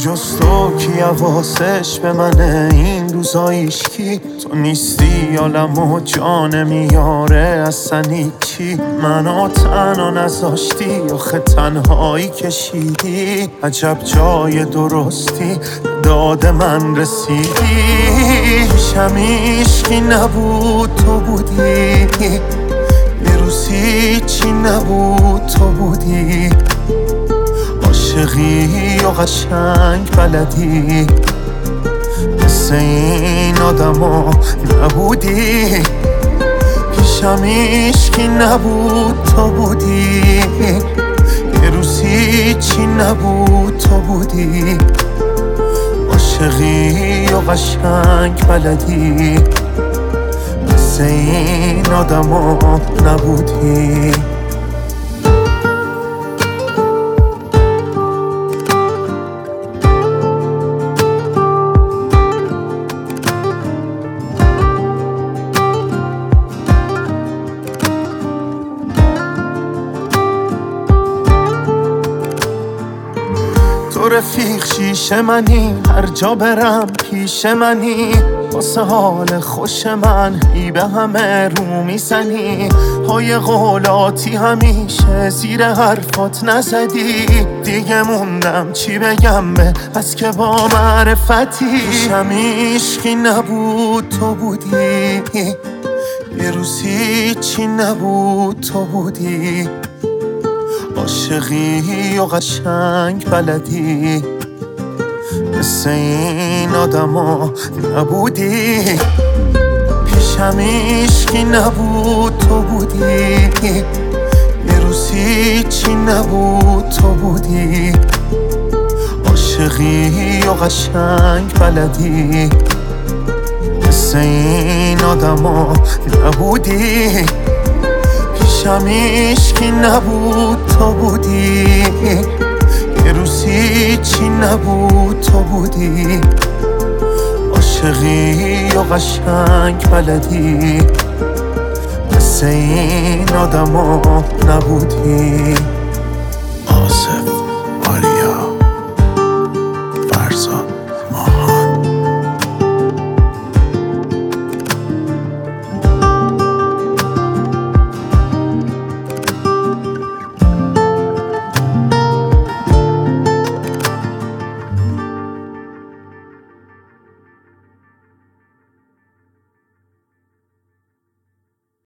جز تو کی حواسش به منه این روزا هیچکی؟ تو نیستی عالم و جان میاره اصلا هیچی. منو تنها نذاشتی آخه تنهایی کشیدی. عجب جای درستی داد من رسیدی. پیشم هیچکی نبود تو بودی، یه روز هیچی نبود تو بودی. عاشقی و قشنگ بلدی، مثل این آدما نبودی. پیشم هیچکی نبود تو بودی، یه روز هیچی نبود تو بودی. عاشقی و قشنگ بلدی، مثل این آدما نبودی. تو رفیق شیشه منی، هر جا برم پیش منی. واسه حال خوش من ای به همه رو میزنی. های قولاتی همیشه زیر حرفات نزدی. دیگه موندم چی بگم به بس که با معرفتی. پیشم هیچکی نبود تو بودی، یه روز هیچی نبود تو بودی. عاشقی و قشنگ بلدی، مثل این آدما نبودی. پیشم هیچکی نبود تو بودی، یه روز هیچی نبود تو بودی. عاشقی و قشنگ بلدی، مثل این آدما نبودی. پیشم هیچکی نبود تو بودی، یه روز هیچی نبود تو بودی. عاشقی و قشنگ بلدی، مثل این آدما نبودی. آصف